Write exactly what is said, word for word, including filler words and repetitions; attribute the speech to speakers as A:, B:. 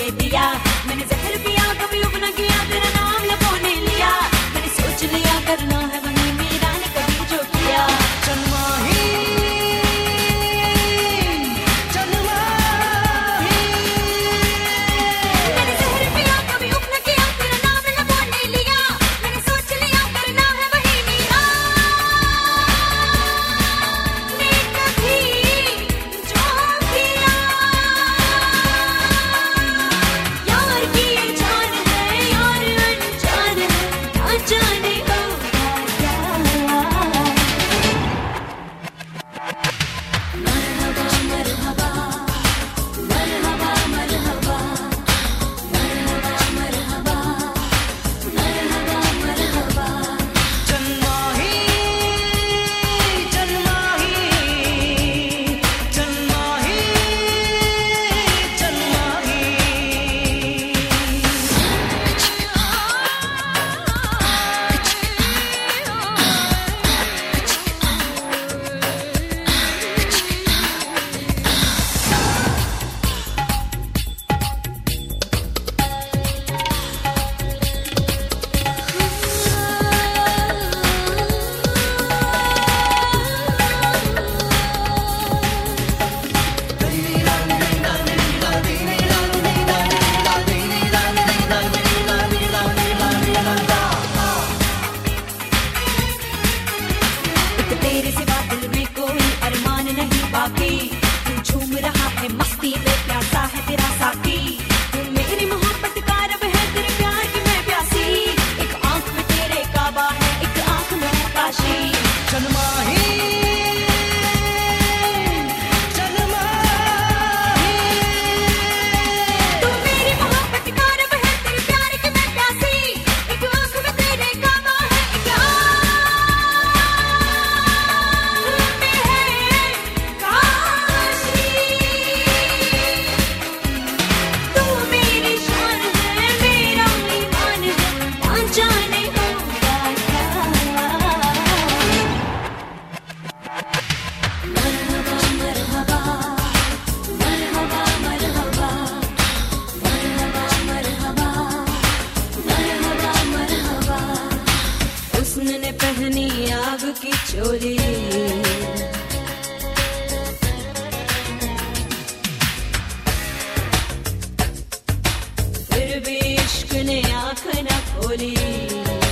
A: दिया, मैंने जहर पिया कभी उब न किया, तेरा नाम लबों ने लिया, मैंने सोच लिया करना है वही मेरा ने कभी जो किया।
B: चलमाही चलमाही
A: मैंने जहर पिया कभी उब न किया, तेरा नाम लबों ने लिया, मैंने सोच लिया करना है वही मेरा ने कभी जो किया। यार की ये जान है यार अनजान है, ना जाने होगा क्या। मरहबा मरहबा मरहबा मरहबा मरहबा मरहबा मरहबा मरहबा।
B: चलमाही चलमाही चलमाही चलमाही
A: एक तेरे सिवा दिल में कोई अरमान नहीं बाकी, तू झूम रहा है मस्ती में प्यासा है तेरा साथी, तू मेरी मोहब्बत का रब है तेरे प्यार की मैं प्यासी, एक आंख में तेरे काबा है एक आंख में है काशी।
B: चलमाही चलमाही
A: तू मेरी मोहब्बत का रब है तेरे प्यार की मैं प्यासी, एक आंख में तेरे काबा है एक आंख में है काशी। तू मेरी शान है मेरा ईमान है, ना जाने होगा क्या। मरहबा मरहबा मरहबा मरहबा मरहबा मरहबा मरहबा मरहबा। हुस्न ने पहनी आग की चोली, फिर भी इश्क ने आँख न खोली।